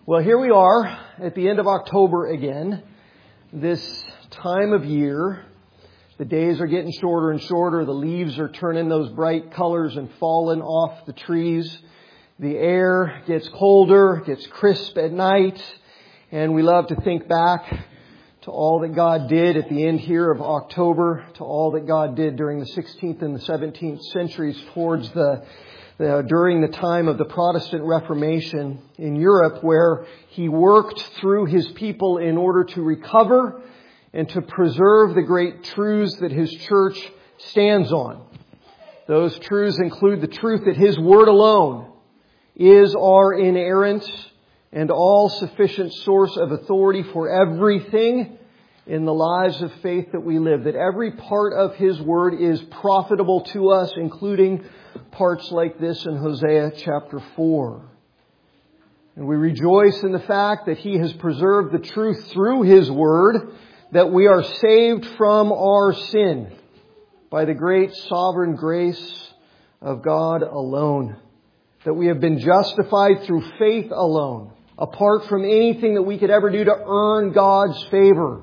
Well, here we are at the end of October again. This time of year, the days are getting shorter and shorter. The leaves are turning those bright colors and falling off the trees. The air gets colder, gets crisp at night. And we love to think back to all that God did at the end here of October, to all that God did during the 16th and the 17th centuries towards during the time of the Protestant Reformation in Europe, where He worked through His people in order to recover and to preserve the great truths that His church stands on. Those truths include the truth that His Word alone is our inerrant and all-sufficient source of authority for everything in the lives of faith that we live. That every part of His Word is profitable to us, including parts like this in Hosea chapter 4. And we rejoice in the fact that He has preserved the truth through His Word, that we are saved from our sin by the great sovereign grace of God alone. That we have been justified through faith alone, apart from anything that we could ever do to earn God's favor.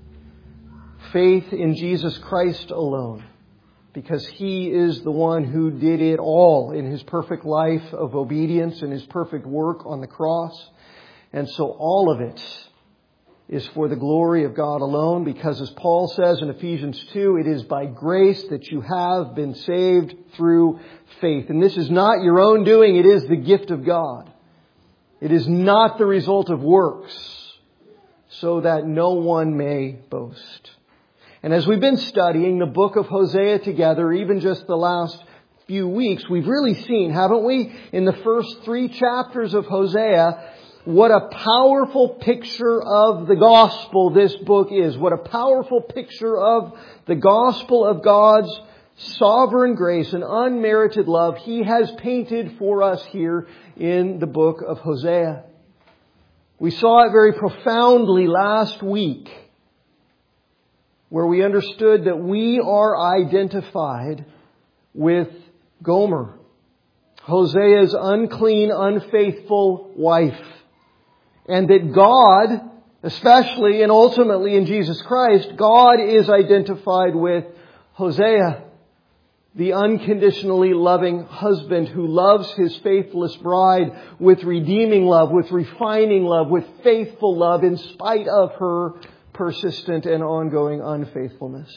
Faith in Jesus Christ alone, because He is the one who did it all in His perfect life of obedience and His perfect work on the cross. And so all of it is for the glory of God alone, because as Paul says in Ephesians 2, it is by grace that you have been saved through faith. And this is not your own doing, it is the gift of God. It is not the result of works, so that no one may boast. And as we've been studying the book of Hosea together, even just the last few weeks, we've really seen, haven't we, in the first 3 chapters of Hosea, what a powerful picture of the gospel this book is. What a powerful picture of the gospel of God's sovereign grace and unmerited love He has painted for us here in the book of Hosea. We saw it very profoundly last week, where we understood that we are identified with Gomer, Hosea's unclean, unfaithful wife. And that God, especially and ultimately in Jesus Christ, God is identified with Hosea, the unconditionally loving husband who loves his faithless bride with redeeming love, with refining love, with faithful love in spite of her persistent and ongoing unfaithfulness.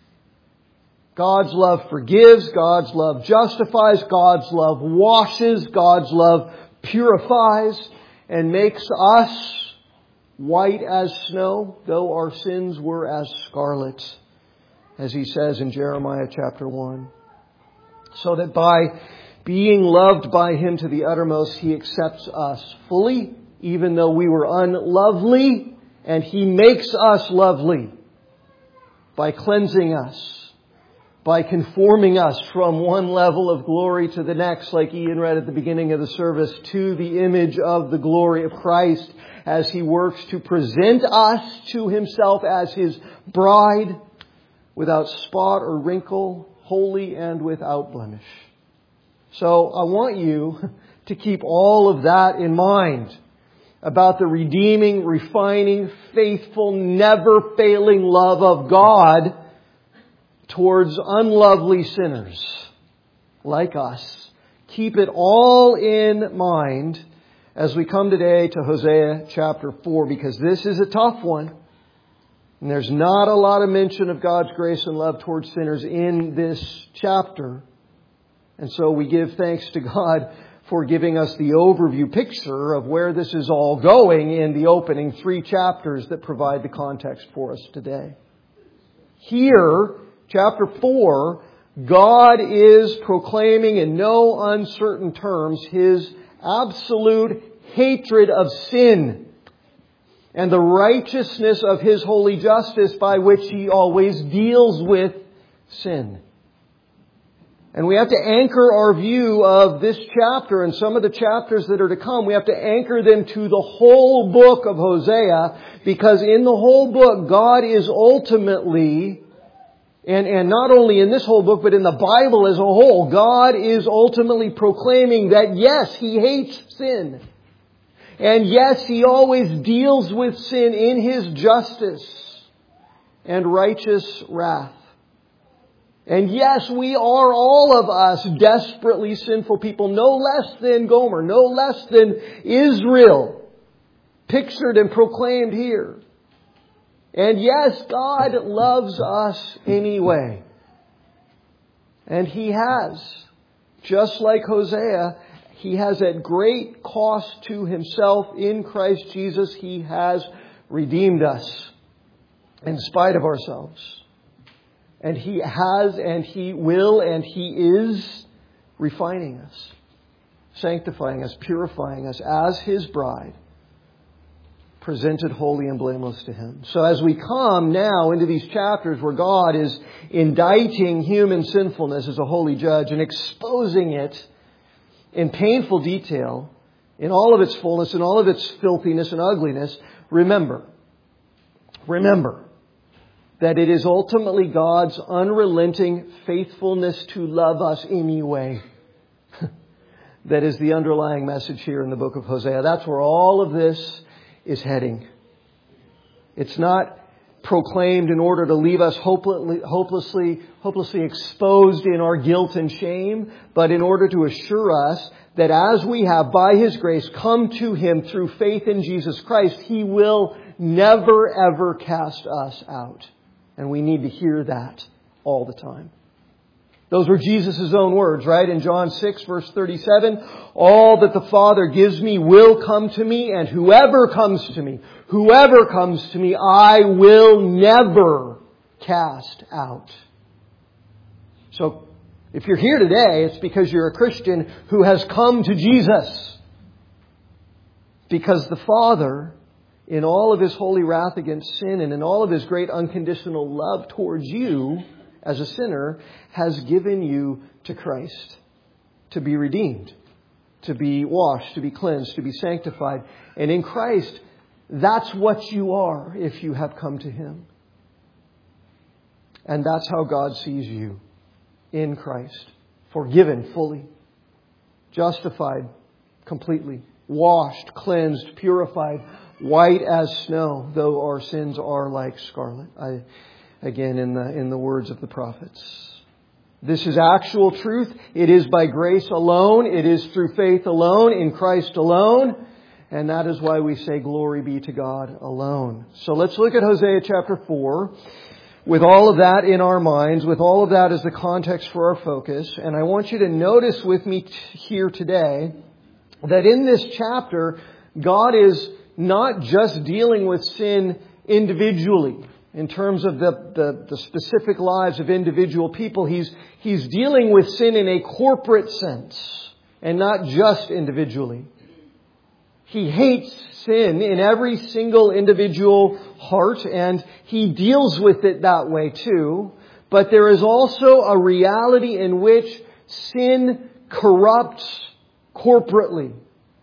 God's love forgives, God's love justifies, God's love washes, God's love purifies, and makes us white as snow, though our sins were as scarlet, as He says in Jeremiah chapter 1. So that by being loved by Him to the uttermost, He accepts us fully, even though we were unlovely, and He makes us lovely by cleansing us, by conforming us from one level of glory to the next, like Ian read at the beginning of the service, to the image of the glory of Christ, as He works to present us to Himself as His bride, without spot or wrinkle, holy and without blemish. So I want you to keep all of that in mind about the redeeming, refining, faithful, never-failing love of God towards unlovely sinners like us. Keep it all in mind as we come today to Hosea chapter 4, because this is a tough one. And there's not a lot of mention of God's grace and love towards sinners in this chapter. And so we give thanks to God for giving us the overview picture of where this is all going in the opening 3 chapters that provide the context for us today. Here, chapter 4, God is proclaiming in no uncertain terms His absolute hatred of sin and the righteousness of His holy justice by which He always deals with sin. And we have to anchor our view of this chapter and some of the chapters that are to come. We have to anchor them to the whole book of Hosea, because in the whole book, God is ultimately, and not only in this whole book, but in the Bible as a whole, God is ultimately proclaiming that yes, He hates sin. And yes, He always deals with sin in His justice and righteous wrath. And yes, we are, all of us, desperately sinful people, no less than Gomer, no less than Israel, pictured and proclaimed here. And yes, God loves us anyway. And He has, just like Hosea, He has at great cost to Himself in Christ Jesus, He has redeemed us in spite of ourselves. And He has and He will and He is refining us, sanctifying us, purifying us as His bride, presented holy and blameless to Him. So as we come now into these chapters where God is indicting human sinfulness as a holy judge and exposing it in painful detail, in all of its fullness, in all of its filthiness and ugliness, remember that it is ultimately God's unrelenting faithfulness to love us anyway. That is the underlying message here in the book of Hosea. That's where all of this is heading. It's not proclaimed in order to leave us hopelessly exposed in our guilt and shame, but in order to assure us that as we have, by His grace, come to Him through faith in Jesus Christ, He will never ever cast us out. And we need to hear that all the time. Those were Jesus' own words, right? In John 6, verse 37, all that the Father gives me will come to me, and whoever comes to me, I will never cast out. So, if you're here today, it's because you're a Christian who has come to Jesus. Because the Father, in all of His holy wrath against sin and in all of His great unconditional love towards you as a sinner, has given you to Christ to be redeemed, to be washed, to be cleansed, to be sanctified. And in Christ, that's what you are if you have come to Him. And that's how God sees you, in Christ. Forgiven fully, justified completely, washed, cleansed, purified, white as snow, though our sins are like scarlet. Again, in the words of the prophets. This is actual truth. It is by grace alone. It is through faith alone, in Christ alone. And that is why we say glory be to God alone. So let's look at Hosea chapter 4 with all of that in our minds, with all of that as the context for our focus. And I want you to notice with me here today that in this chapter, God is not just dealing with sin individually in terms of the specific lives of individual people. He's dealing with sin in a corporate sense and not just individually. He hates sin in every single individual heart, and He deals with it that way too. But there is also a reality in which sin corrupts corporately.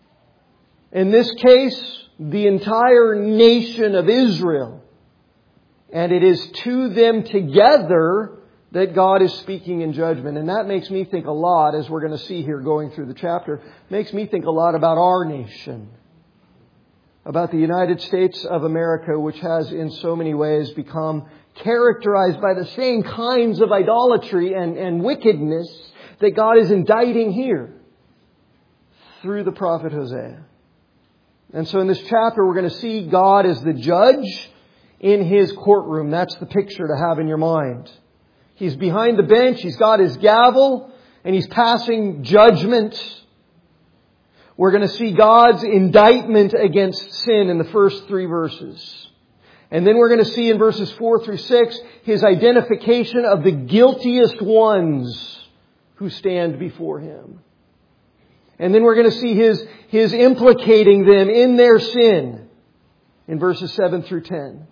In this case, the entire nation of Israel. And it is to them together that God is speaking in judgment. And that makes me think a lot, as we're going to see here going through the chapter, makes me think a lot about our nation. About the United States of America, which has in so many ways become characterized by the same kinds of idolatry and wickedness that God is indicting here through the prophet Hosea. And so in this chapter, we're going to see God as the judge in His courtroom. That's the picture to have in your mind. He's behind the bench. He's got His gavel and He's passing judgment. We're going to see God's indictment against sin in the first 3 verses. And then we're going to see in verses 4 through 6 His identification of the guiltiest ones who stand before Him. And then we're going to see His implicating them in their sin in verses 7 through 10.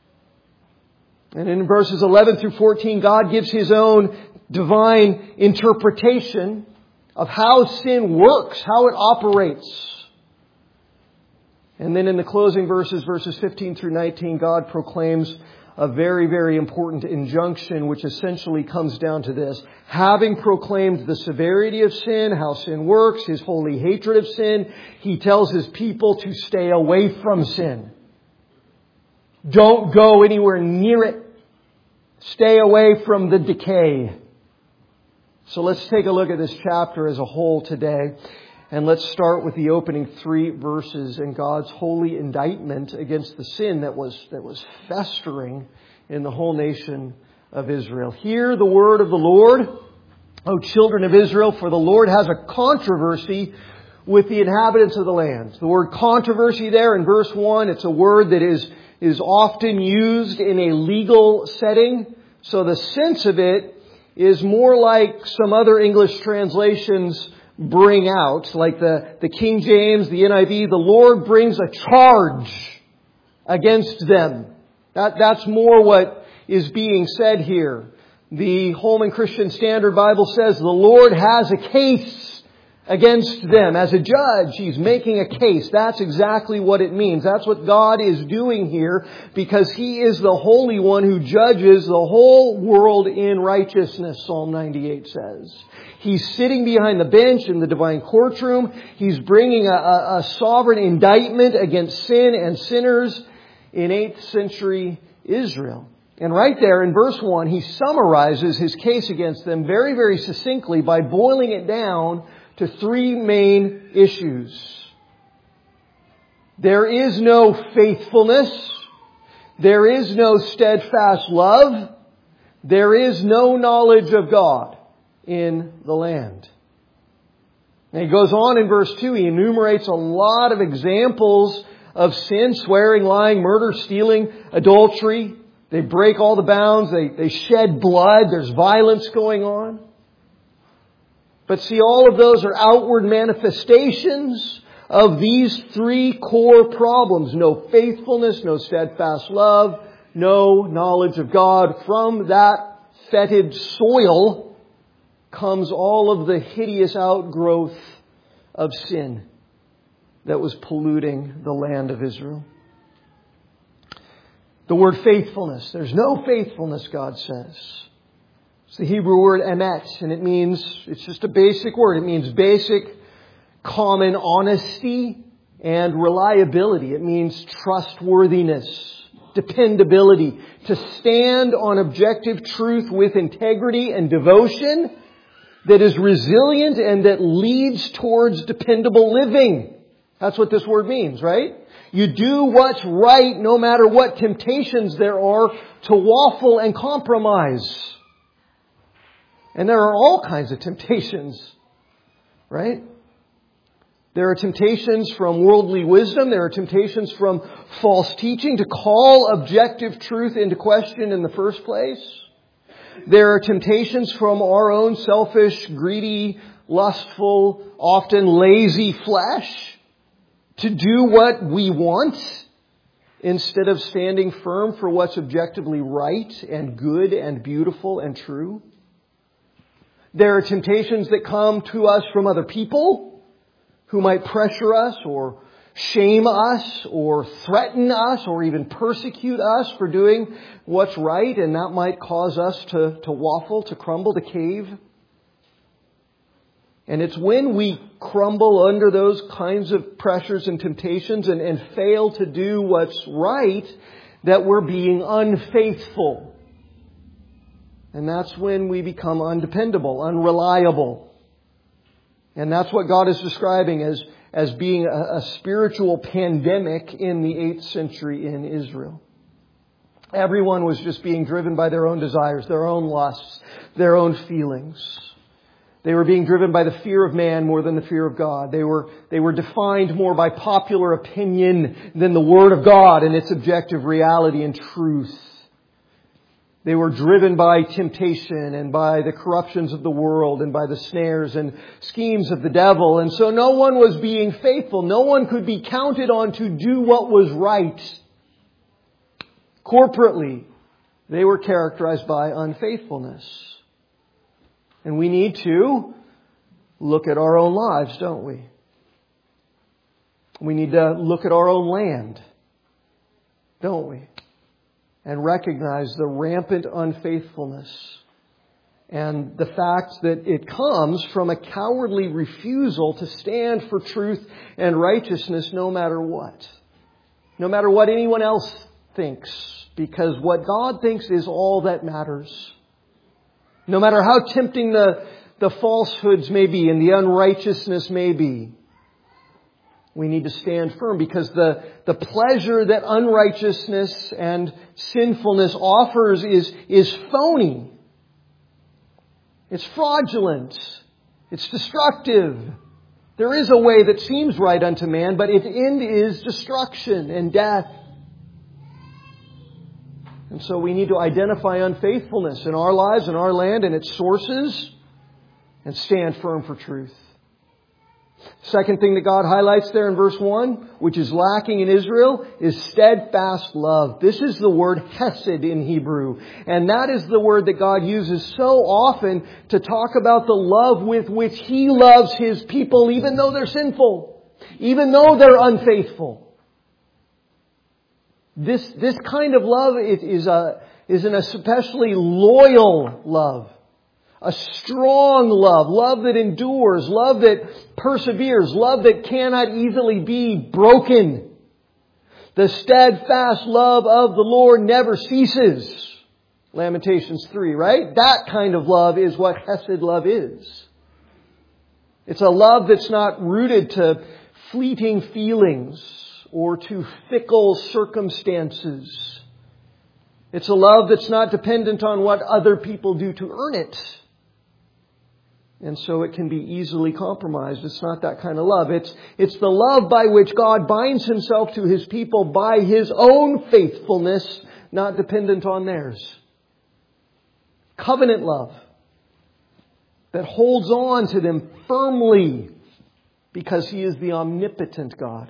And in verses 11 through 14, God gives His own divine interpretation of how sin works, how it operates. And then in the closing verses 15 through 19, God proclaims a very, very important injunction, which essentially comes down to this. Having proclaimed the severity of sin, how sin works, His holy hatred of sin, He tells His people to stay away from sin. Don't go anywhere near it. Stay away from the decay. So let's take a look at this chapter as a whole today. And let's start with the opening 3 verses and God's holy indictment against the sin that was festering in the whole nation of Israel. Hear the word of the Lord, O children of Israel, for the Lord has a controversy with the inhabitants of the land. The word controversy there in verse 1, it's a word that is often used in a legal setting. So the sense of it is more like some other English translations bring out, like the King James, the NIV. The Lord brings a charge against them. That's more what is being said here. The Holman Christian Standard Bible says the Lord has a case against them. As a judge, He's making a case. That's exactly what it means. That's what God is doing here, because He is the Holy One who judges the whole world in righteousness, Psalm 98 says. He's sitting behind the bench in the divine courtroom. He's bringing a sovereign indictment against sin and sinners in 8th century Israel. And right there in verse 1, He summarizes His case against them very, very succinctly by boiling it down to 3 main issues. There is no faithfulness. There is no steadfast love. There is no knowledge of God in the land. And he goes on in verse 2, he enumerates a lot of examples of sin: swearing, lying, murder, stealing, adultery. They break all the bounds. They shed blood. There's violence going on. But see, all of those are outward manifestations of these 3 core problems. No faithfulness, no steadfast love, no knowledge of God. From that fetid soil comes all of the hideous outgrowth of sin that was polluting the land of Israel. The word faithfulness. There's no faithfulness, God says. It's the Hebrew word emet, and it means, it's just a basic word. It means basic, common honesty and reliability. It means trustworthiness, dependability, to stand on objective truth with integrity and devotion that is resilient and that leads towards dependable living. That's what this word means, right? You do what's right no matter what temptations there are to waffle and compromise. And there are all kinds of temptations, right? There are temptations from worldly wisdom. There are temptations from false teaching to call objective truth into question in the first place. There are temptations from our own selfish, greedy, lustful, often lazy flesh to do what we want instead of standing firm for what's objectively right and good and beautiful and true. There are temptations that come to us from other people who might pressure us or shame us or threaten us or even persecute us for doing what's right, and that might cause us to waffle, to crumble, to cave. And it's when we crumble under those kinds of pressures and temptations and fail to do what's right that we're being unfaithful. And that's when we become undependable, unreliable. And that's what God is describing as being a spiritual pandemic in the 8th century in Israel. Everyone was just being driven by their own desires, their own lusts, their own feelings. They were being driven by the fear of man more than the fear of God. They were defined more by popular opinion than the Word of God and its objective reality and truth. They were driven by temptation and by the corruptions of the world and by the snares and schemes of the devil. And so no one was being faithful. No one could be counted on to do what was right. Corporately, they were characterized by unfaithfulness. And we need to look at our own lives, don't we? We need to look at our own land, don't we? And recognize the rampant unfaithfulness and the fact that it comes from a cowardly refusal to stand for truth and righteousness no matter what. No matter what anyone else thinks. Because what God thinks is all that matters. No matter how tempting the falsehoods may be and the unrighteousness may be. We need to stand firm because the pleasure that unrighteousness and sinfulness offers is phony. It's fraudulent. It's destructive. There is a way that seems right unto man, but its end is destruction and death. And so we need to identify unfaithfulness in our lives, in our land, and its sources, and stand firm for truth. Second thing that God highlights there in verse 1, which is lacking in Israel, is steadfast love. This is the word hesed in Hebrew. And that is the word that God uses so often to talk about the love with which He loves His people, even though they're sinful, even though they're unfaithful. This kind of love is an especially loyal love. A strong love. Love that endures. Love that perseveres. Love that cannot easily be broken. The steadfast love of the Lord never ceases. Lamentations 3, right? That kind of love is what Hesed love is. It's a love that's not rooted to fleeting feelings or to fickle circumstances. It's a love that's not dependent on what other people do to earn it. And so it can be easily compromised. It's not that kind of love. It's the love by which God binds Himself to His people by His own faithfulness, not dependent on theirs. Covenant love that holds on to them firmly because He is the omnipotent God.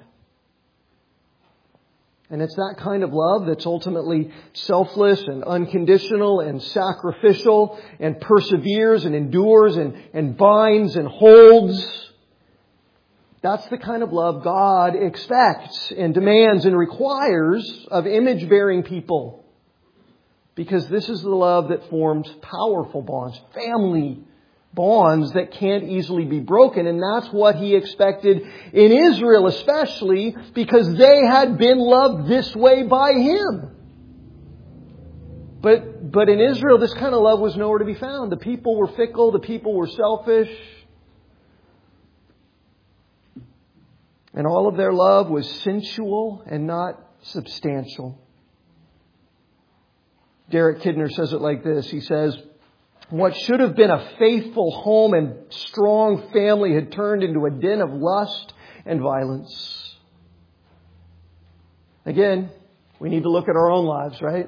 And it's that kind of love that's ultimately selfless and unconditional and sacrificial and perseveres and endures and binds and holds. That's the kind of love God expects and demands and requires of image-bearing people. Because this is the love that forms powerful bonds, family bonds that can't easily be broken. And that's what He expected in Israel especially, because they had been loved this way by Him. But in Israel, this kind of love was nowhere to be found. The people were fickle. The people were selfish. And all of their love was sensual and not substantial. Derek Kidner says it like this. He says, what should have been a faithful home and strong family had turned into a den of lust and violence. Again, we need to look at our own lives, right?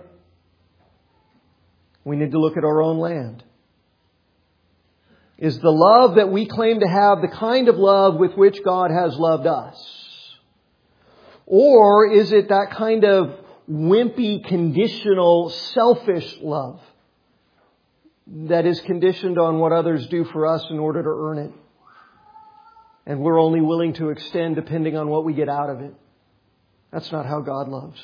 We need to look at our own land. Is the love that we claim to have the kind of love with which God has loved us? Or is it that kind of wimpy, conditional, selfish love that is conditioned on what others do for us in order to earn it? And we're only willing to extend depending on what we get out of it. That's not how God loves.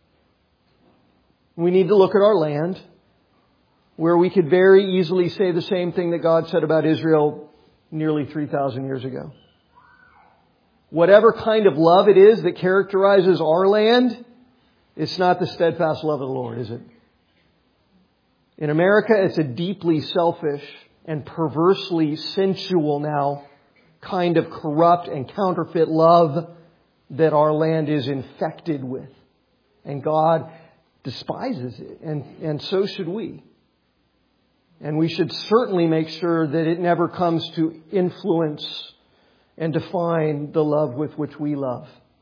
We need to look at our land, where we could very easily say the same thing that God said about Israel nearly 3,000 years ago. Whatever kind of love it is that characterizes our land, it's not the steadfast love of the Lord, is it? In America, it's a deeply selfish and perversely sensual now kind of corrupt and counterfeit love that our land is infected with. And God despises it, and so should we. And we should certainly make sure that it never comes to influence and define the love with which we love.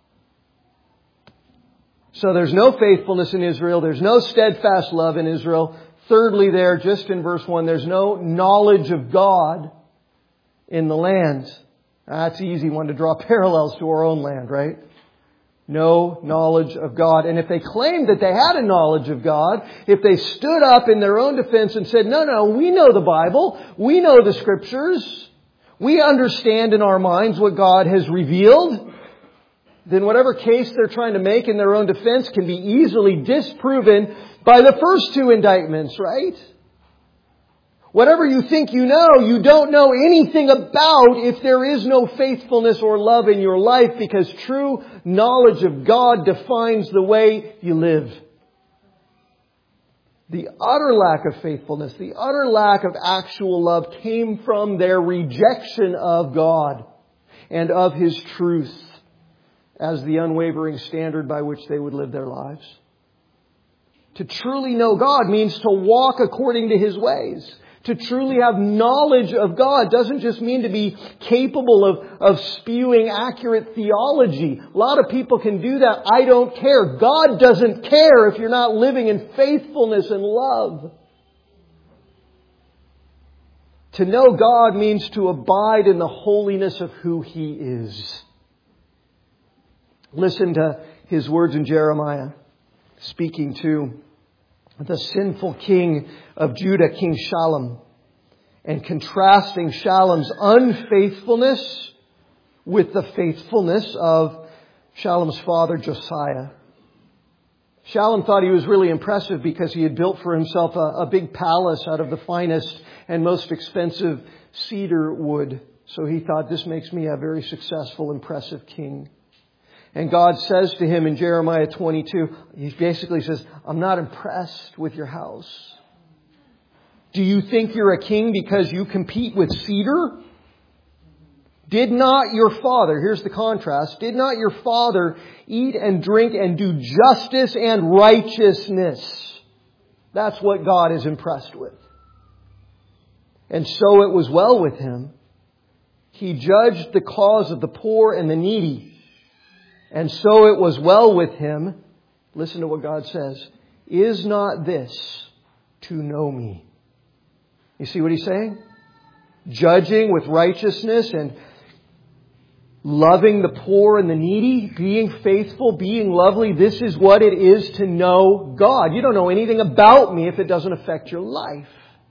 So there's no faithfulness in Israel. There's no steadfast love in Israel. Thirdly, there, just in verse 1, there's no knowledge of God in the land. That's an easy one to draw parallels to our own land, right? No knowledge of God. And if they claimed that they had a knowledge of God, if they stood up in their own defense and said, no, we know the Bible, we know the Scriptures, we understand in our minds what God has revealed, then whatever case they're trying to make in their own defense can be easily disproven by the first two indictments, right? Whatever you think you know, you don't know anything about if there is no faithfulness or love in your life, because true knowledge of God defines the way you live. The utter lack of faithfulness, the utter lack of actual love came from their rejection of God and of His truth as the unwavering standard by which they would live their lives. To truly know God means to walk according to His ways. To truly have knowledge of God doesn't just mean to be capable of spewing accurate theology. A lot of people can do that. I don't care. God doesn't care if you're not living in faithfulness and love. To know God means to abide in the holiness of who He is. Listen to His words in Jeremiah, speaking to the sinful king of Judah, King Shallum, and contrasting Shallum's unfaithfulness with the faithfulness of Shallum's father, Josiah. Shallum thought he was really impressive because he had built for himself a big palace out of the finest and most expensive cedar wood. So he thought, this makes me a very successful, impressive king. And God says to him in Jeremiah 22, He basically says, I'm not impressed with your house. Do you think you're a king because you compete with cedar? Did not your father, here's the contrast, did not your father eat and drink and do justice and righteousness? That's what God is impressed with. And so it was well with him. He judged the cause of the poor and the needy. And so it was well with him. Listen to what God says. Is not this to know me? You see what He's saying? Judging with righteousness and loving the poor and the needy, being faithful, being lovely. This is what it is to know God. You don't know anything about me if it doesn't affect your life.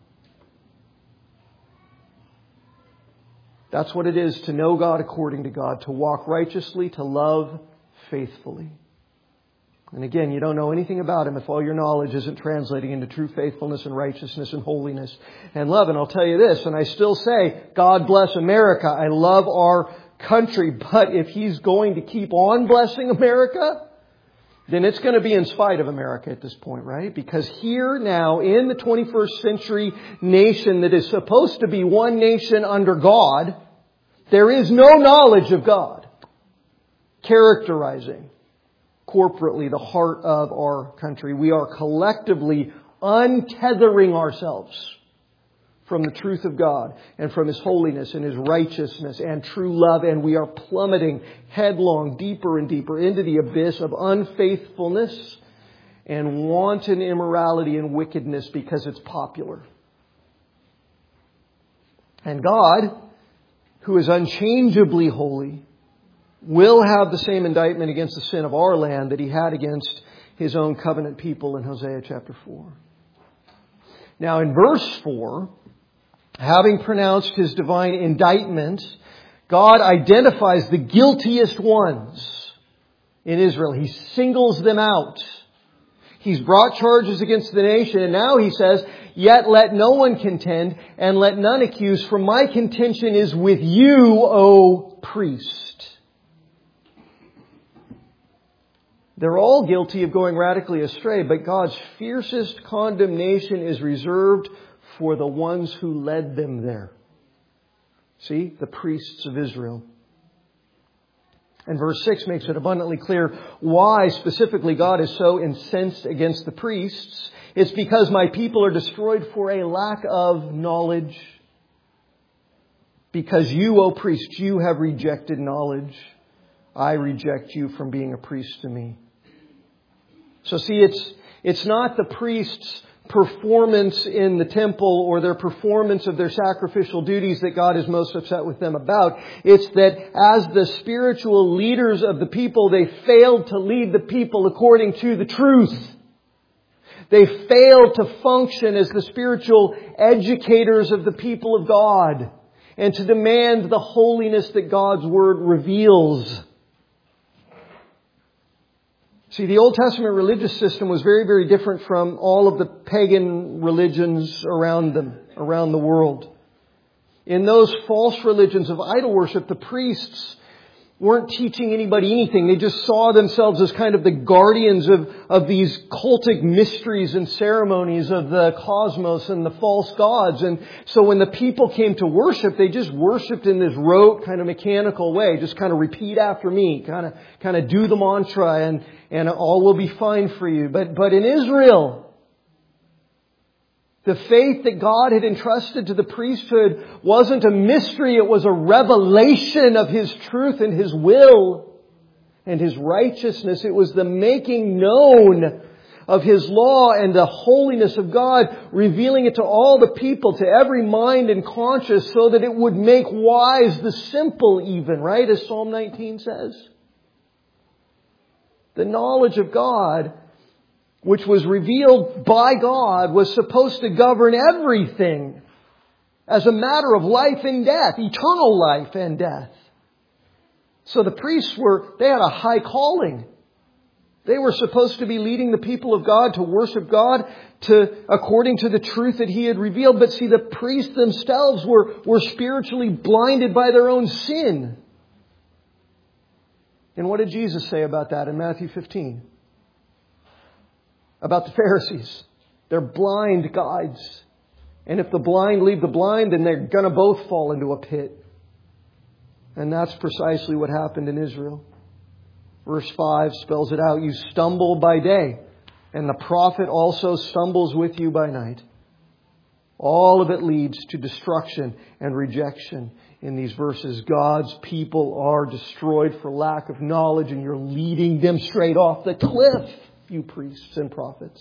That's what it is to know God according to God, to walk righteously, to love faithfully. And again, you don't know anything about Him if all your knowledge isn't translating into true faithfulness and righteousness and holiness and love. And I'll tell you this, and I still say, God bless America. I love our country. But if He's going to keep on blessing America, then it's going to be in spite of America at this point, right? Because here now, in the 21st century nation that is supposed to be one nation under God, there is no knowledge of God characterizing corporately the heart of our country. We are collectively untethering ourselves from the truth of God and from His holiness and His righteousness and true love. And we are plummeting headlong deeper and deeper into the abyss of unfaithfulness and wanton immorality and wickedness because it's popular. And God, who is unchangeably holy, will have the same indictment against the sin of our land that He had against His own covenant people in Hosea chapter 4. Now in verse 4, having pronounced His divine indictment, God identifies the guiltiest ones in Israel. He singles them out. He's brought charges against the nation, and now He says, yet let no one contend, and let none accuse, for my contention is with you, O priest. They're all guilty of going radically astray, but God's fiercest condemnation is reserved for the ones who led them there. See, the priests of Israel. And verse 6 makes it abundantly clear why specifically God is so incensed against the priests. It's because my people are destroyed for a lack of knowledge. Because you, O priests, you have rejected knowledge. I reject you from being a priest to me. So see, it's not the priests' performance in the temple or their performance of their sacrificial duties that God is most upset with them about. It's that as the spiritual leaders of the people, they failed to lead the people according to the truth. They failed to function as the spiritual educators of the people of God and to demand the holiness that God's Word reveals. See, the Old Testament religious system was very, very different from all of the pagan religions around the world. In those false religions of idol worship, the priests weren't teaching anybody anything. They just saw themselves as kind of the guardians of these cultic mysteries and ceremonies of the cosmos and the false gods. And so when the people came to worship, they just worshipped in this rote, kind of mechanical way. Just kind of repeat after me, kind of do the mantra, and all will be fine for you. But in Israel, the faith that God had entrusted to the priesthood wasn't a mystery. It was a revelation of His truth and His will and His righteousness. It was the making known of His law and the holiness of God, revealing it to all the people, to every mind and conscience, so that it would make wise the simple even, right? As Psalm 19 says. The knowledge of God, which was revealed by God, was supposed to govern everything as a matter of life and death, eternal life and death. So the priests they had a high calling. They were supposed to be leading the people of God to worship God according to the truth that He had revealed. But see, the priests themselves were spiritually blinded by their own sin. And what did Jesus say about that in Matthew 15? About the Pharisees. They're blind guides. And if the blind lead the blind, then they're going to both fall into a pit. And that's precisely what happened in Israel. Verse 5 spells it out. You stumble by day, and the prophet also stumbles with you by night. All of it leads to destruction and rejection in these verses. God's people are destroyed for lack of knowledge, and you're leading them straight off the cliff, you priests and prophets.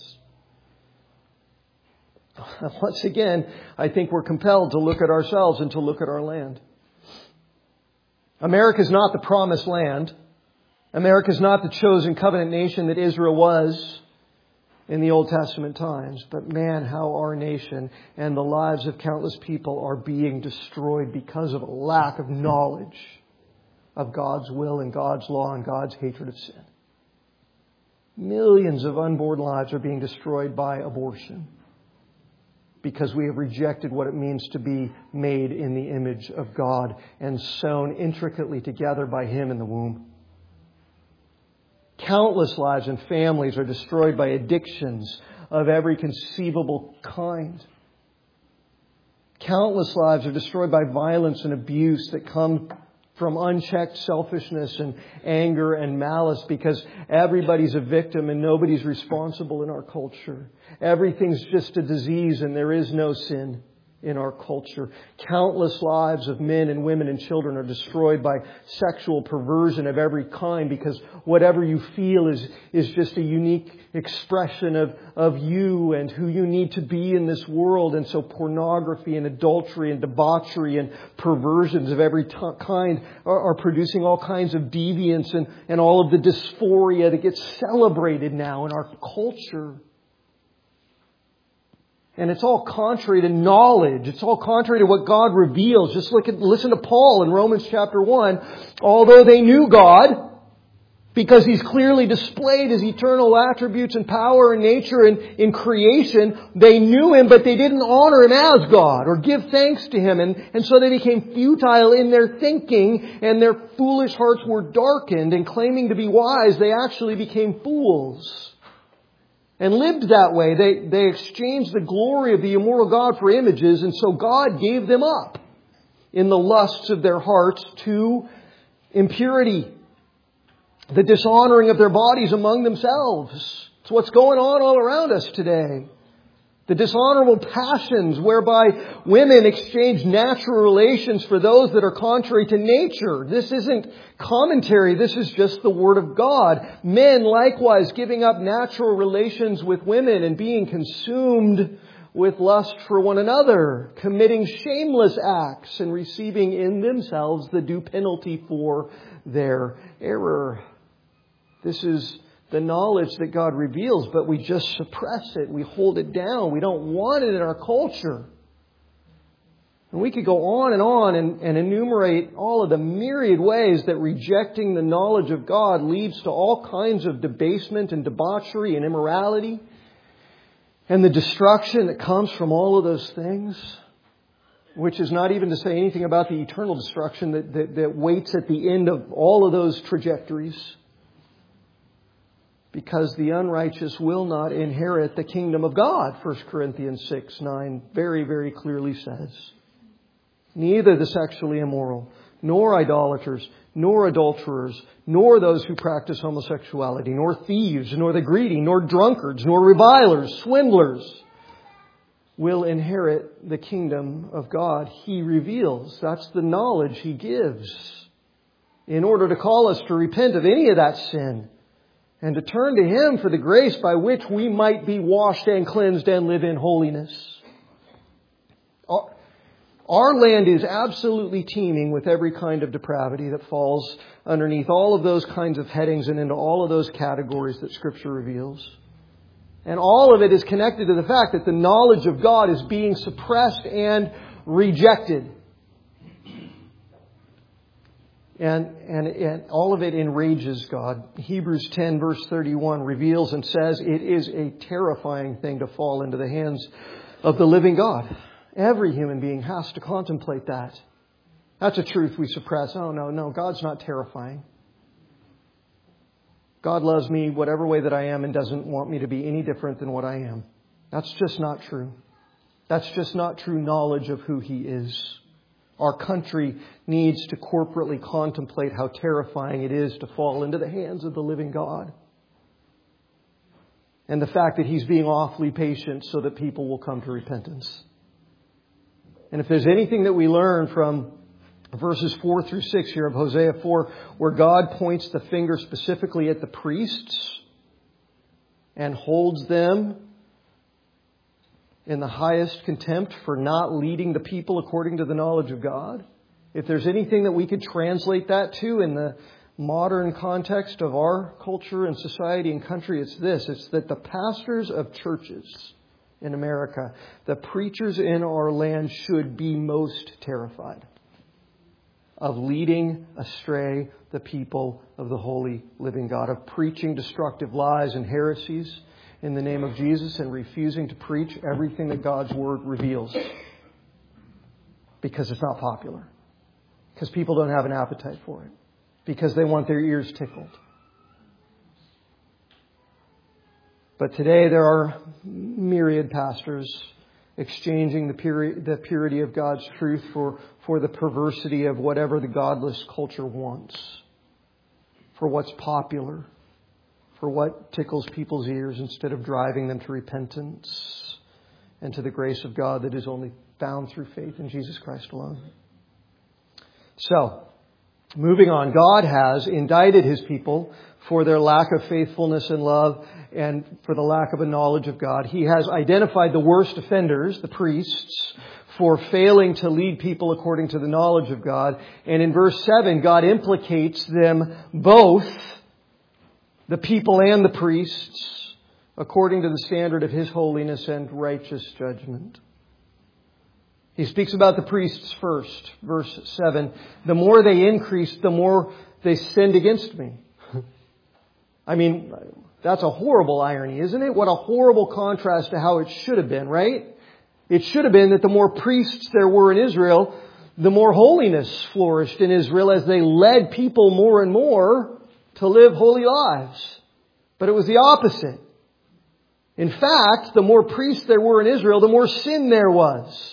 Once again, I think we're compelled to look at ourselves and to look at our land. America's not the promised land. America's not the chosen covenant nation that Israel was in the Old Testament times. But man, how our nation and the lives of countless people are being destroyed because of a lack of knowledge of God's will and God's law and God's hatred of sin. Millions of unborn lives are being destroyed by abortion because we have rejected what it means to be made in the image of God and sewn intricately together by Him in the womb. Countless lives and families are destroyed by addictions of every conceivable kind. Countless lives are destroyed by violence and abuse that come from unchecked selfishness and anger and malice, because everybody's a victim and nobody's responsible in our culture. Everything's just a disease and there is no sin in our culture. Countless lives of men and women and children are destroyed by sexual perversion of every kind, because whatever you feel is just a unique expression of you and who you need to be in this world. And so pornography and adultery and debauchery and perversions of every kind are producing all kinds of deviance and all of the dysphoria that gets celebrated now in our culture. And it's all contrary to knowledge. It's all contrary to what God reveals. Just listen to Paul in Romans chapter 1. Although they knew God, because He's clearly displayed His eternal attributes and power and nature in creation, they knew Him, but they didn't honor Him as God or give thanks to Him. And so they became futile in their thinking, and their foolish hearts were darkened. And claiming to be wise, they actually became fools. And lived that way. They exchanged the glory of the immortal God for images, and so God gave them up in the lusts of their hearts to impurity, the dishonoring of their bodies among themselves. It's what's going on all around us today. The dishonorable passions whereby women exchange natural relations for those that are contrary to nature. This isn't commentary. This is just the Word of God. Men likewise giving up natural relations with women and being consumed with lust for one another, committing shameless acts and receiving in themselves the due penalty for their error. This is the knowledge that God reveals, but we just suppress it. We hold it down. We don't want it in our culture. And we could go on and enumerate all of the myriad ways that rejecting the knowledge of God leads to all kinds of debasement and debauchery and immorality, and the destruction that comes from all of those things, which is not even to say anything about the eternal destruction that waits at the end of all of those trajectories. Because the unrighteous will not inherit the kingdom of God, 1 Corinthians 6:9 very, very clearly says. Neither the sexually immoral, nor idolaters, nor adulterers, nor those who practice homosexuality, nor thieves, nor the greedy, nor drunkards, nor revilers, swindlers will inherit the kingdom of God. He reveals. That's the knowledge He gives in order to call us to repent of any of that sin and to turn to Him for the grace by which we might be washed and cleansed and live in holiness. Our land is absolutely teeming with every kind of depravity that falls underneath all of those kinds of headings and into all of those categories that Scripture reveals. And all of it is connected to the fact that the knowledge of God is being suppressed and rejected. And all of it enrages God. Hebrews 10 verse 31 reveals and says it is a terrifying thing to fall into the hands of the living God. Every human being has to contemplate that. That's a truth we suppress. Oh, no, God's not terrifying. God loves me whatever way that I am and doesn't want me to be any different than what I am. That's just not true. That's just not true knowledge of who He is. Our country needs to corporately contemplate how terrifying it is to fall into the hands of the living God. And the fact that He's being awfully patient so that people will come to repentance. And if there's anything that we learn from verses 4 through 6 here of Hosea 4, where God points the finger specifically at the priests and holds them in the highest contempt for not leading the people according to the knowledge of God, if there's anything that we could translate that to in the modern context of our culture and society and country, it's this. It's that the pastors of churches in America, the preachers in our land should be most terrified of leading astray the people of the holy living God, of preaching destructive lies and heresies in the name of Jesus and refusing to preach everything that God's Word reveals. Because it's not popular. Because people don't have an appetite for it. Because they want their ears tickled. But today there are myriad pastors exchanging the purity of God's truth for the perversity of whatever the godless culture wants. For what's popular. For what tickles people's ears instead of driving them to repentance and to the grace of God that is only found through faith in Jesus Christ alone. So, moving on, God has indicted His people for their lack of faithfulness and love and for the lack of a knowledge of God. He has identified the worst offenders, the priests, for failing to lead people according to the knowledge of God. And in verse 7, God implicates them both, the people and the priests, according to the standard of His holiness and righteous judgment. He speaks about the priests first, verse 7. The more they increased, the more they sinned against me. I mean, that's a horrible irony, isn't it? What a horrible contrast to how it should have been, right? It should have been that the more priests there were in Israel, the more holiness flourished in Israel as they led people more and more to live holy lives. But it was the opposite. In fact, the more priests there were in Israel, the more sin there was.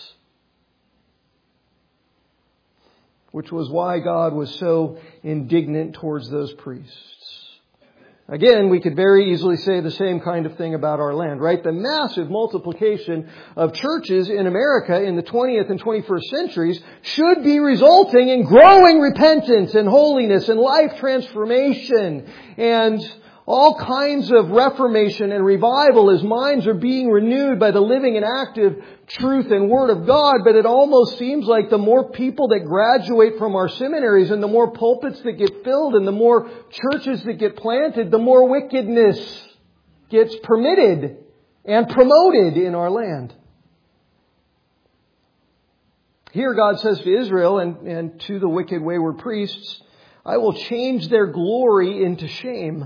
Which was why God was so indignant towards those priests. Again, we could very easily say the same kind of thing about our land, right? The massive multiplication of churches in America in the 20th and 21st centuries should be resulting in growing repentance and holiness and life transformation and all kinds of reformation and revival as minds are being renewed by the living and active truth and Word of God. But it almost seems like the more people that graduate from our seminaries and the more pulpits that get filled and the more churches that get planted, the more wickedness gets permitted and promoted in our land. Here God says to Israel and to the wicked wayward priests, I will change their glory into shame.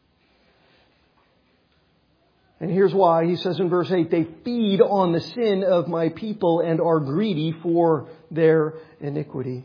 And here's why. He says in verse 8, they feed on the sin of my people and are greedy for their iniquity.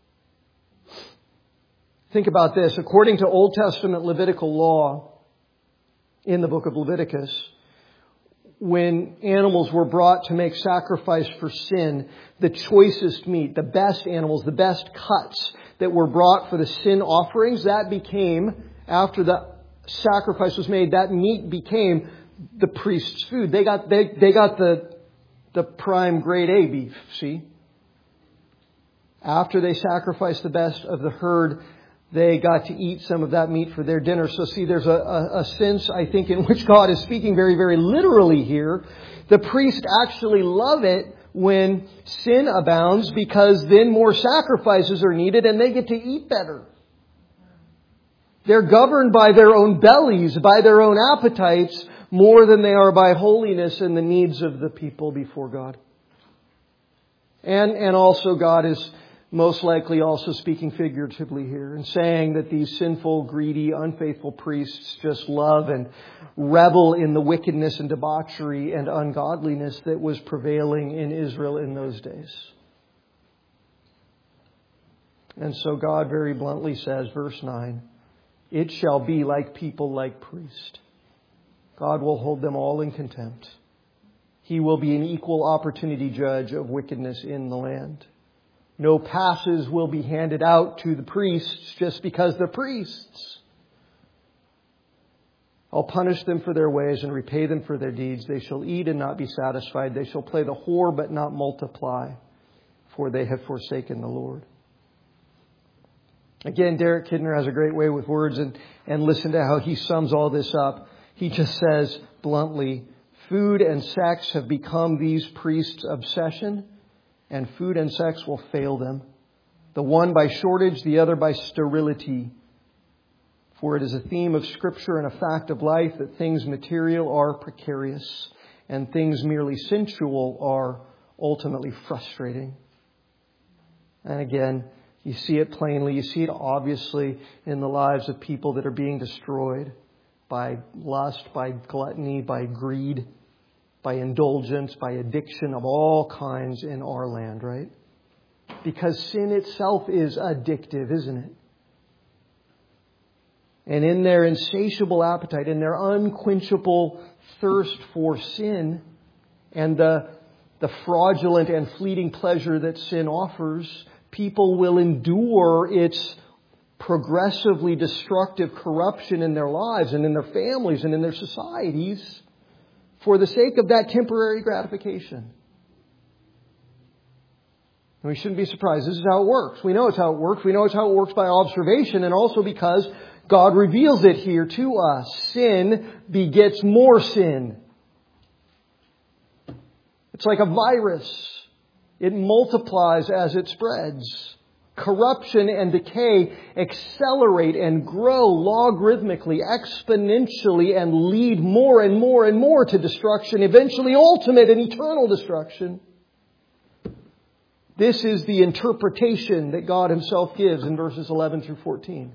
Think about this. According to Old Testament Levitical law in the book of Leviticus, when animals were brought to make sacrifice for sin, the choicest meat, the best animals, the best cuts that were brought for the sin offerings, that became, after the sacrifice was made, that meat became the priest's food. They got the prime grade A beef, see? After they sacrificed the best of the herd, they got to eat some of that meat for their dinner. So see, there's a sense, I think, in which God is speaking very, very literally here. The priests actually love it when sin abounds because then more sacrifices are needed and they get to eat better. They're governed by their own bellies, by their own appetites, more than they are by holiness and the needs of the people before God. And also God is most likely also speaking figuratively here and saying that these sinful, greedy, unfaithful priests just love and revel in the wickedness and debauchery and ungodliness that was prevailing in Israel in those days. And so God very bluntly says, verse 9, it shall be like people like priests. God will hold them all in contempt. He will be an equal opportunity judge of wickedness in the land. No passes will be handed out to the priests just because they're priests. I'll punish them for their ways and repay them for their deeds. They shall eat and not be satisfied. They shall play the whore but not multiply, for they have forsaken the Lord. Again, Derek Kidner has a great way with words, and listen to how he sums all this up. He just says bluntly, food and sex have become these priests' obsession, and food and sex will fail them. The one by shortage, the other by sterility. For it is a theme of Scripture and a fact of life that things material are precarious and things merely sensual are ultimately frustrating. And again, you see it plainly, you see it obviously in the lives of people that are being destroyed by lust, by gluttony, by greed, by indulgence, by addiction of all kinds in our land, right? Because sin itself is addictive, isn't it? And in their insatiable appetite, in their unquenchable thirst for sin, and the fraudulent and fleeting pleasure that sin offers, people will endure its progressively destructive corruption in their lives and in their families and in their societies for the sake of that temporary gratification. And we shouldn't be surprised. This is how it works. We know it's how it works. We know it's how it works by observation, and also because God reveals it here to us. Sin begets more sin. It's like a virus. It multiplies as it spreads. Corruption and decay accelerate and grow logarithmically, exponentially, and lead more and more and more to destruction, eventually ultimate and eternal destruction. This is the interpretation that God Himself gives in verses 11 through 14.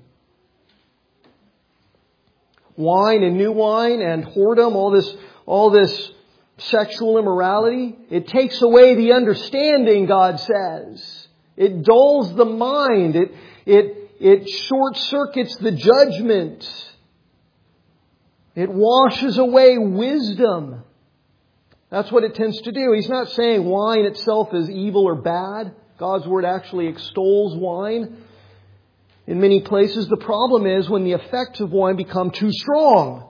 Wine and new wine and whoredom, all this sexual immorality, it takes away the understanding, God says. It dulls the mind. It short-circuits the judgment. It washes away wisdom. That's what it tends to do. He's not saying wine itself is evil or bad. God's Word actually extols wine in many places. The problem is when the effects of wine become too strong.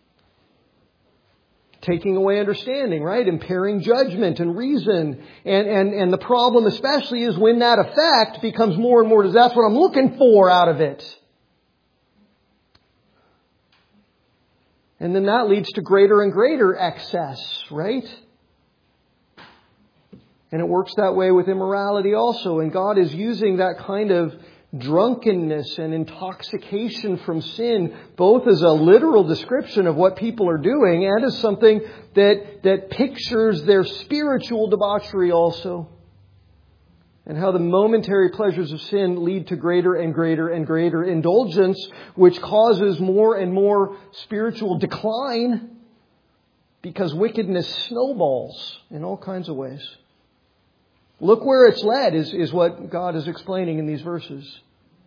Taking away understanding, right? Impairing judgment and reason. And the problem especially is when that effect becomes more and more, that's what I'm looking for out of it. And then that leads to greater and greater excess, right? And it works that way with immorality also. And God is using that kind of drunkenness and intoxication from sin, both as a literal description of what people are doing and as something that pictures their spiritual debauchery also. and how the momentary pleasures of sin lead to greater and greater and greater indulgence, which causes more and more spiritual decline because wickedness snowballs in all kinds of ways. Look where it's led is what God is explaining in these verses.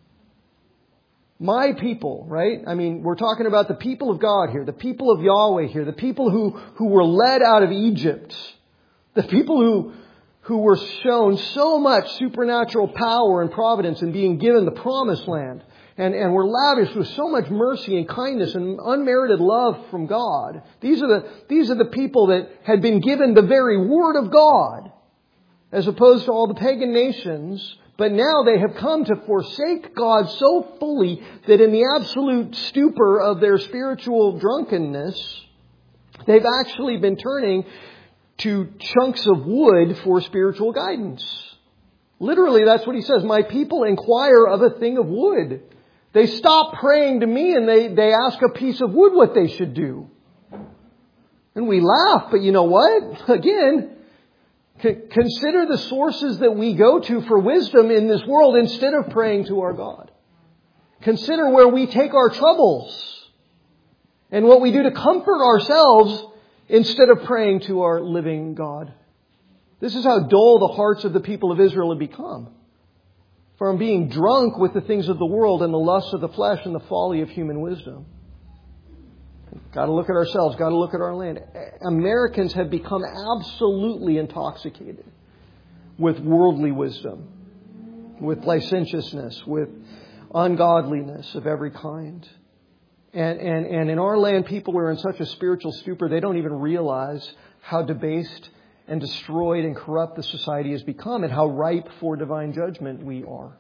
My people, right? I mean, we're talking about the people of God here, the people of Yahweh here, the people who were led out of Egypt, the people who were shown so much supernatural power and providence in being given the promised land and were lavished with so much mercy and kindness and unmerited love from God. These are the people that had been given the very Word of God as opposed to all the pagan nations. But now they have come to forsake God so fully that in the absolute stupor of their spiritual drunkenness, they've actually been turning to chunks of wood for spiritual guidance. Literally, that's what he says. My people inquire of a thing of wood. They stop praying to me and they ask a piece of wood what they should do. And we laugh, but you know what? Again, consider the sources that we go to for wisdom in this world instead of praying to our God. Consider where we take our troubles and what we do to comfort ourselves instead of praying to our living God. This is how dull the hearts of the people of Israel have become. From being drunk with the things of the world and the lusts of the flesh and the folly of human wisdom. Got to look at ourselves. Got to look at our land. Americans have become absolutely intoxicated with worldly wisdom, with licentiousness, with ungodliness of every kind. And in our land, people are in such a spiritual stupor, they don't even realize how debased and destroyed and corrupt the society has become and how ripe for divine judgment we are.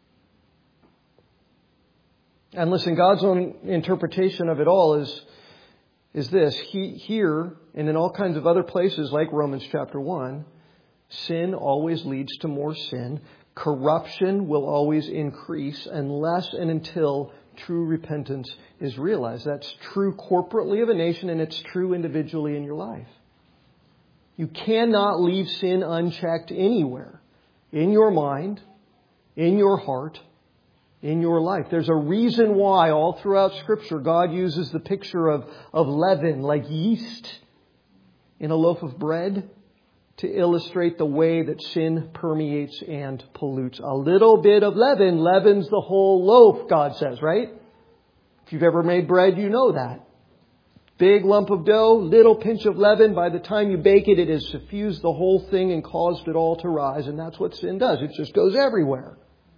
And listen, God's own interpretation of it all is this. Here and in all kinds of other places like Romans chapter 1, sin always leads to more sin. Corruption will always increase unless and until true repentance is realized. That's true corporately of a nation and it's true individually in your life. You cannot leave sin unchecked anywhere. In your mind, in your heart, in your life. There's a reason why all throughout Scripture God uses the picture of leaven, like yeast in a loaf of bread, to illustrate the way that sin permeates and pollutes. A little bit of leaven leavens the whole loaf, God says, right? If you've ever made bread, you know that. Big lump of dough, little pinch of leaven. By the time you bake it, it has suffused the whole thing and caused it all to rise. And that's what sin does. It just goes everywhere.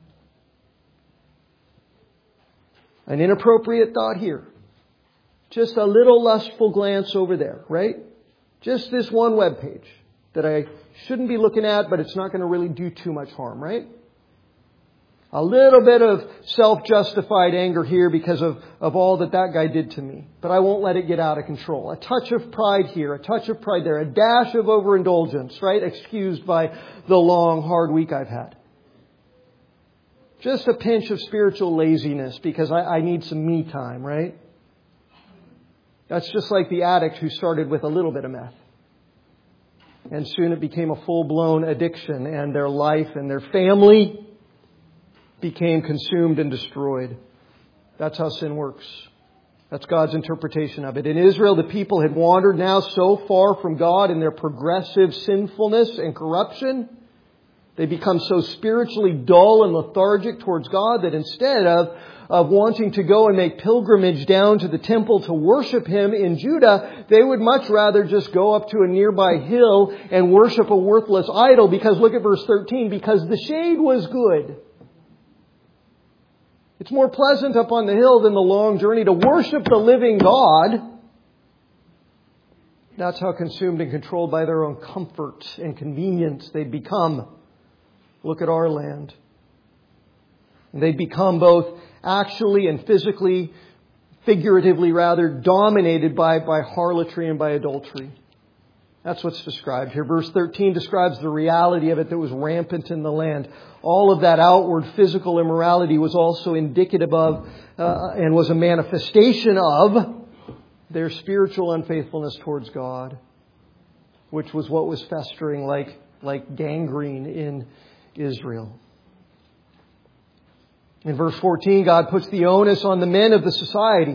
An inappropriate thought here. Just a little lustful glance over there, right? Just this one web page that I shouldn't be looking at, but it's not going to really do too much harm, right? A little bit of self-justified anger here because of all that guy did to me. But I won't let it get out of control. A touch of pride here, a touch of pride there, a dash of overindulgence, right? Excused by the long, hard week I've had. Just a pinch of spiritual laziness because I need some me time, right? That's just like the addict who started with a little bit of meth. And soon it became a full-blown addiction and their life and their family became consumed and destroyed. That's how sin works. That's God's interpretation of it. In Israel, the people had wandered now so far from God in their progressive sinfulness and corruption. They become so spiritually dull and lethargic towards God that instead of wanting to go and make pilgrimage down to the temple to worship Him in Judah, they would much rather just go up to a nearby hill and worship a worthless idol because, look at verse 13, because the shade was good. It's more pleasant up on the hill than the long journey to worship the living God. That's how consumed and controlled by their own comfort and convenience they become. Look at our land. They become both actually and physically, figuratively rather, dominated by harlotry and by adultery. That's what's described here. Verse 13 describes the reality of it that was rampant in the land. All of that outward physical immorality was also indicative of and was a manifestation of their spiritual unfaithfulness towards God, which was what was festering like gangrene Israel. In verse 14, God puts the onus on the men of the society,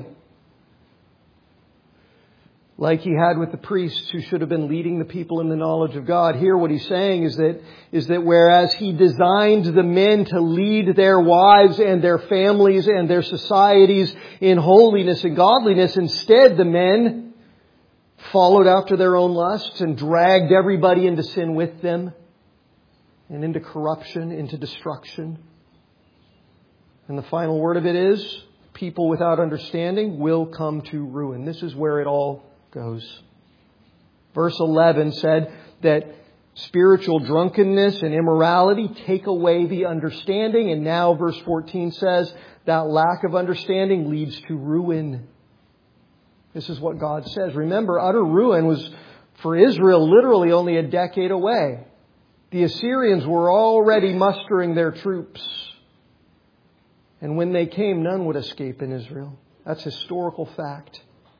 like He had with the priests who should have been leading the people in the knowledge of God. Here what He's saying is that whereas He designed the men to lead their wives and their families and their societies in holiness and godliness, instead the men followed after their own lusts and dragged everybody into sin with them and into corruption, into destruction. And the final word of it is, people without understanding will come to ruin. This is where it all goes. Verse 11 said that spiritual drunkenness and immorality take away the understanding. And now verse 14 says that lack of understanding leads to ruin. This is what God says. Remember, utter ruin was for Israel literally only a decade away. The Assyrians were already mustering their troops. And when they came, none would escape in Israel. That's historical fact.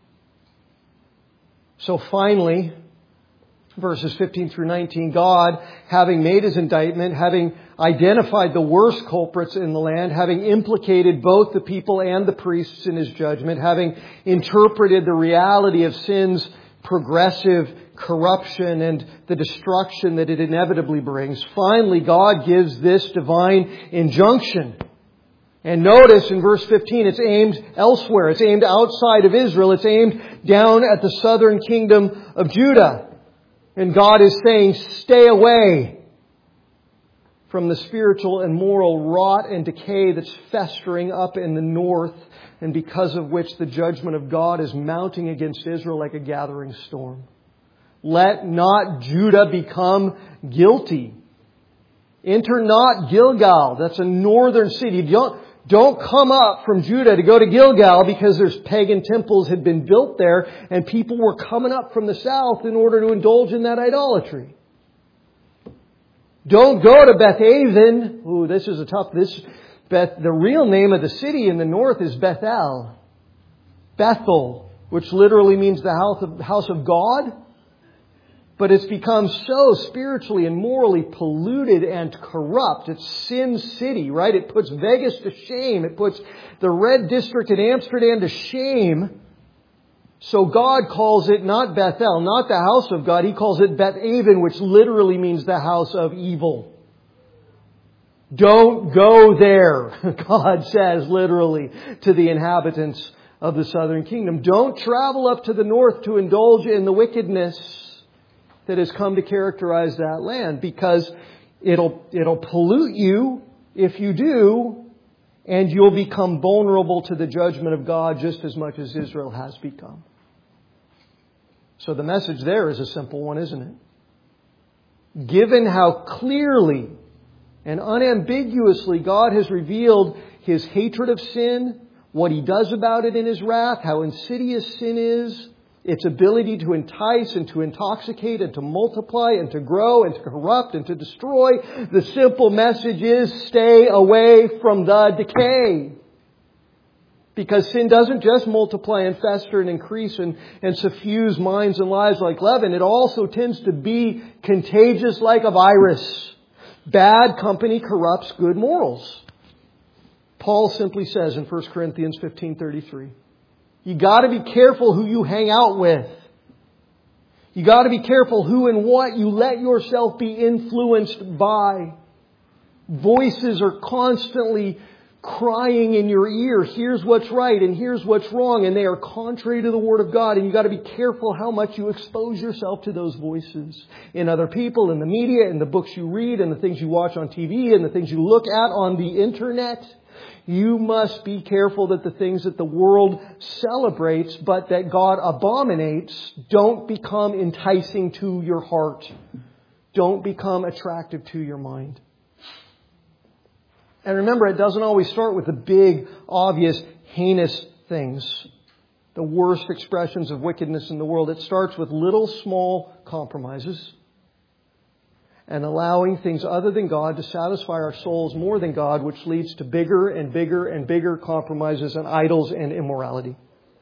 So finally, verses 15 through 19, God, having made His indictment, having identified the worst culprits in the land, having implicated both the people and the priests in His judgment, having interpreted the reality of sin's progressive corruption and the destruction that it inevitably brings, finally God gives this divine injunction. And notice in verse 15, it's aimed elsewhere. It's aimed outside of Israel. It's aimed down at the southern kingdom of Judah. And God is saying, stay away from the spiritual and moral rot and decay that's festering up in the north, and because of which the judgment of God is mounting against Israel like a gathering storm. Let not Judah become guilty. Enter not Gilgal. That's a northern city. Don't come up from Judah to go to Gilgal because there's pagan temples had been built there and people were coming up from the south in order to indulge in that idolatry. Don't go to Beth-aven. Ooh, this is a tough... the real name of the city in the north is Bethel. Bethel, which literally means the house of God. But it's become so spiritually and morally polluted and corrupt. It's Sin City, right? It puts Vegas to shame. It puts the Red District in Amsterdam to shame. So God calls it not Bethel, not the house of God. He calls it Beth-aven, which literally means the house of evil. Don't go there, God says literally to the inhabitants of the southern kingdom. Don't travel up to the north to indulge in the wickedness that has come to characterize that land, because it'll pollute you if you do, and you'll become vulnerable to the judgment of God just as much as Israel has become. So the message there is a simple one, isn't it? Given how clearly and unambiguously God has revealed His hatred of sin, what He does about it in His wrath, how insidious sin is, its ability to entice and to intoxicate and to multiply and to grow and to corrupt and to destroy. The simple message is stay away from the decay. Because sin doesn't just multiply and fester and increase and suffuse minds and lives like leaven. It also tends to be contagious like a virus. Bad company corrupts good morals. Paul simply says in 1 Corinthians 15:33. You got to be careful who you hang out with. You got to be careful who and what you let yourself be influenced by. Voices are constantly crying in your ear, here's what's right and here's what's wrong, and they are contrary to the Word of God, and you got to be careful how much you expose yourself to those voices in other people, in the media, in the books you read, and the things you watch on TV, and the things you look at on the internet. You must be careful that the things that the world celebrates but that God abominates don't become enticing to your heart. Don't become attractive to your mind. And remember, it doesn't always start with the big, obvious, heinous things. The worst expressions of wickedness in the world. It starts with little, small compromises. And allowing things other than God to satisfy our souls more than God, which leads to bigger and bigger and bigger compromises and idols and immorality.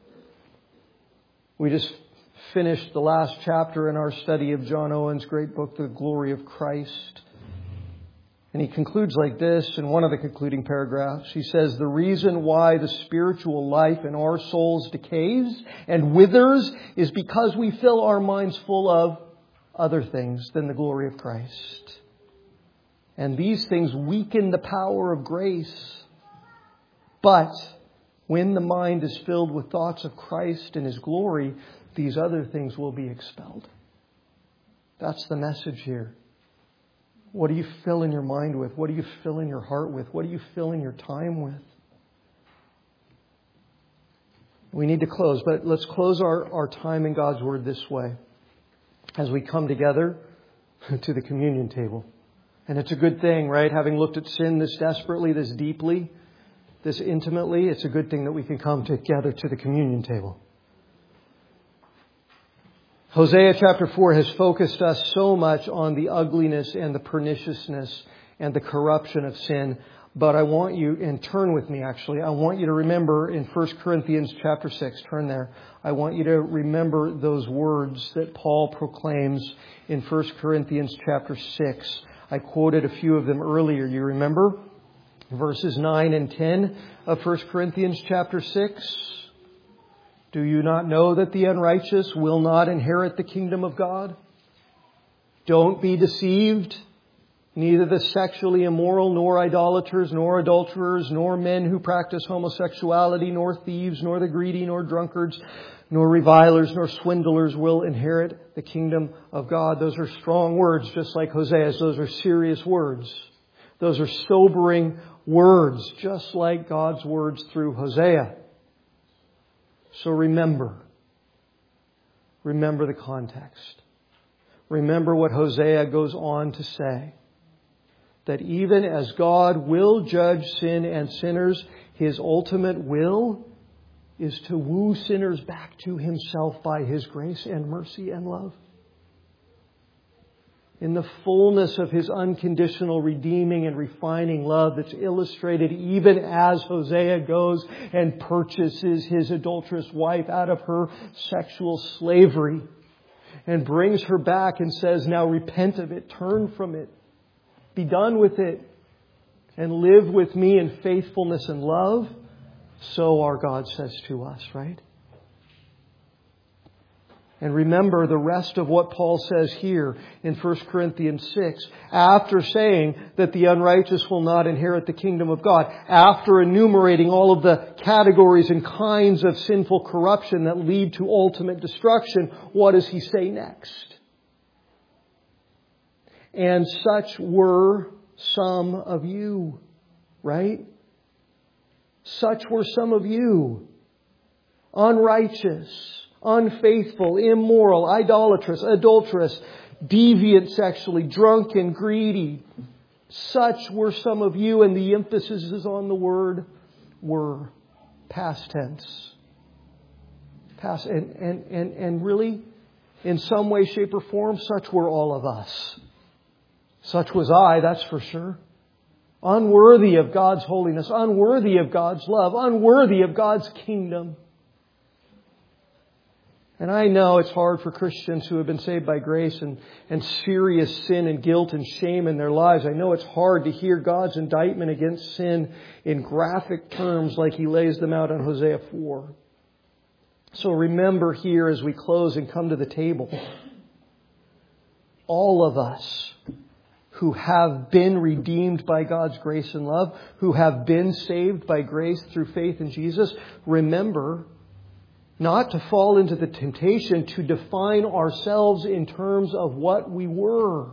We just finished the last chapter in our study of John Owen's great book, The Glory of Christ. And he concludes like this in one of the concluding paragraphs. He says, the reason why the spiritual life in our souls decays and withers is because we fill our minds full of other things than the glory of Christ. And these things weaken the power of grace. But when the mind is filled with thoughts of Christ and His glory, these other things will be expelled. That's the message here. What do you fill in your mind with? What do you fill in your heart with? What do you fill in your time with? We need to close, but let's close our time in God's Word this way. As we come together to the communion table. And it's a good thing, right? Having looked at sin this desperately, this deeply, this intimately, it's a good thing that we can come together to the communion table. Hosea chapter 4 has focused us so much on the ugliness and the perniciousness and the corruption of sin. But I want you, and turn with me actually, I want you to remember in 1 Corinthians chapter 6, turn there. I want you to remember those words that Paul proclaims in 1 Corinthians chapter 6. I quoted a few of them earlier. You remember? Verses 9 and 10 of 1 Corinthians chapter 6. Do you not know that the unrighteous will not inherit the kingdom of God? Don't be deceived. Neither the sexually immoral, nor idolaters, nor adulterers, nor men who practice homosexuality, nor thieves, nor the greedy, nor drunkards, nor revilers, nor swindlers will inherit the kingdom of God. Those are strong words, just like Hosea's. Those are serious words. Those are sobering words, just like God's words through Hosea. So remember the context. Remember what Hosea goes on to say. That even as God will judge sin and sinners, His ultimate will is to woo sinners back to Himself by His grace and mercy and love. In the fullness of His unconditional redeeming and refining love that's illustrated even as Hosea goes and purchases his adulterous wife out of her sexual slavery and brings her back and says, now repent of it, turn from it, be done with it, and live with me in faithfulness and love. So our God says to us, right? And remember the rest of what Paul says here in 1 Corinthians 6. After saying that the unrighteous will not inherit the kingdom of God, after enumerating all of the categories and kinds of sinful corruption that lead to ultimate destruction, what does he say next? And such were some of you, right? Such were some of you. Unrighteous, unfaithful, immoral, idolatrous, adulterous, deviant sexually, drunken, greedy. Such were some of you, and the emphasis is on the word were, past tense. Past, and really, in some way, shape, or form, such were all of us. Such was I, that's for sure. Unworthy of God's holiness, unworthy of God's love, unworthy of God's kingdom. And I know it's hard for Christians who have been saved by grace and serious sin and guilt and shame in their lives. I know it's hard to hear God's indictment against sin in graphic terms like He lays them out in Hosea 4. So remember here as we close and come to the table, all of us who have been redeemed by God's grace and love, who have been saved by grace through faith in Jesus, remember not to fall into the temptation to define ourselves in terms of what we were.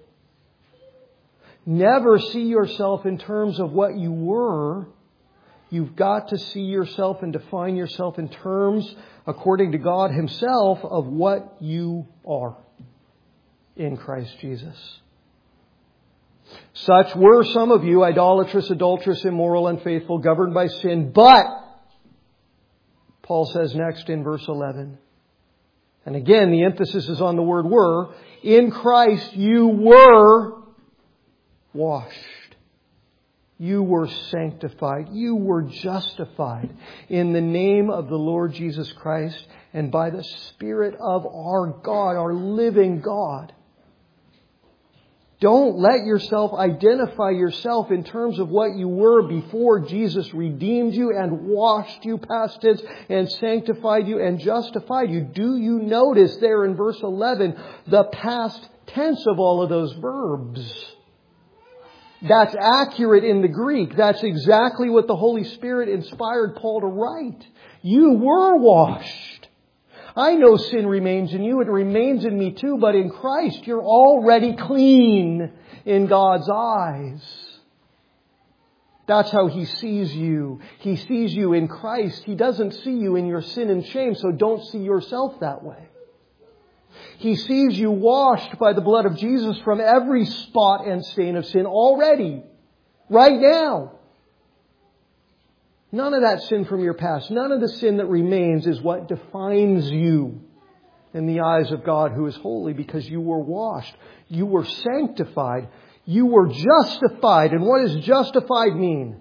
Never see yourself in terms of what you were. You've got to see yourself and define yourself in terms, according to God Himself, of what you are in Christ Jesus. Such were some of you, idolatrous, adulterous, immoral, unfaithful, governed by sin, but Paul says next in verse 11, and again the emphasis is on the word were, in Christ you were washed. You were sanctified. You were justified in the name of the Lord Jesus Christ and by the Spirit of our God, our living God. Don't let yourself identify yourself in terms of what you were before Jesus redeemed you and washed you, past tense, and sanctified you and justified you. Do you notice there in verse 11 the past tense of all of those verbs? That's accurate in the Greek. That's exactly what the Holy Spirit inspired Paul to write. You were washed. I know sin remains in you. It remains in me too. But in Christ, you're already clean in God's eyes. That's how He sees you. He sees you in Christ. He doesn't see you in your sin and shame. So don't see yourself that way. He sees you washed by the blood of Jesus from every spot and stain of sin already. Right now. None of that sin from your past, none of the sin that remains is what defines you in the eyes of God who is holy, because you were washed. You were sanctified. You were justified. And what does justified mean?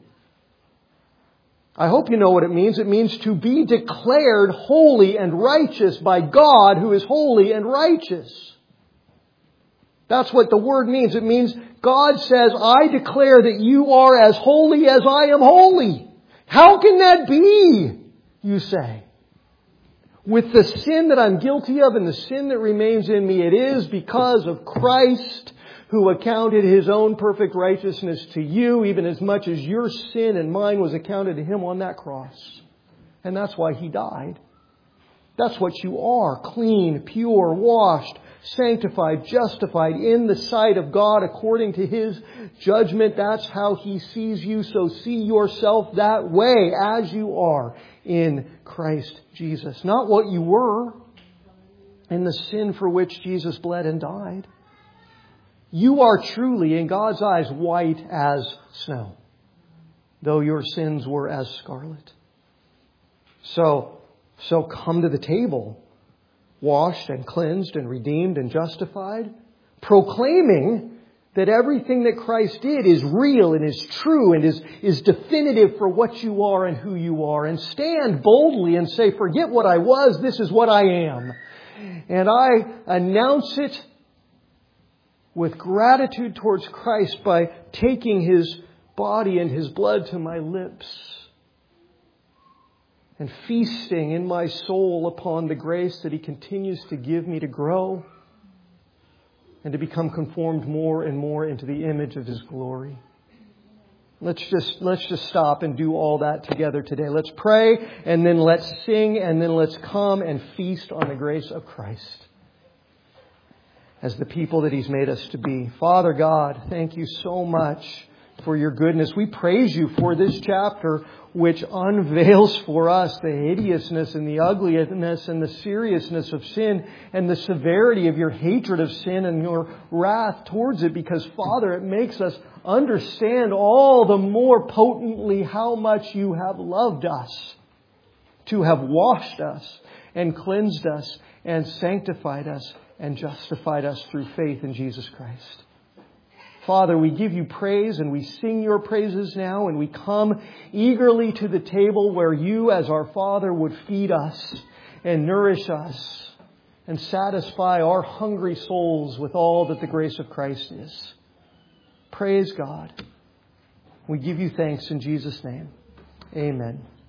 I hope you know what it means. It means to be declared holy and righteous by God who is holy and righteous. That's what the word means. It means God says, I declare that you are as holy as I am holy. How can that be, you say? With the sin that I'm guilty of and the sin that remains in me, it is because of Christ, who accounted His own perfect righteousness to you, even as much as your sin and mine was accounted to Him on that cross. And that's why He died. That's what you are. Clean, pure, washed, sanctified, justified in the sight of God according to His judgment. That's how He sees you. So see yourself that way as you are in Christ Jesus. Not what you were in the sin for which Jesus bled and died. You are truly, in God's eyes, white as snow, though your sins were as scarlet. So come to the table, washed and cleansed and redeemed and justified, proclaiming that everything that Christ did is real and is true and is definitive for what you are and who you are. And stand boldly and say, forget what I was, this is what I am. And I announce it with gratitude towards Christ by taking His body and His blood to my lips and feasting in my soul upon the grace that He continues to give me to grow and to become conformed more and more into the image of His glory. Let's just stop and do all that together today. Let's pray, and then let's sing, and then let's come and feast on the grace of Christ as the people that He's made us to be. Father God, thank You so much for Your goodness. We praise You for this chapter, which unveils for us the hideousness and the ugliness and the seriousness of sin and the severity of Your hatred of sin and Your wrath towards it. Because, Father, it makes us understand all the more potently how much You have loved us, to have washed us and cleansed us and sanctified us and justified us through faith in Jesus Christ. Father, we give You praise and we sing Your praises now, and we come eagerly to the table where You as our Father would feed us and nourish us and satisfy our hungry souls with all that the grace of Christ is. Praise God. We give You thanks in Jesus' name. Amen.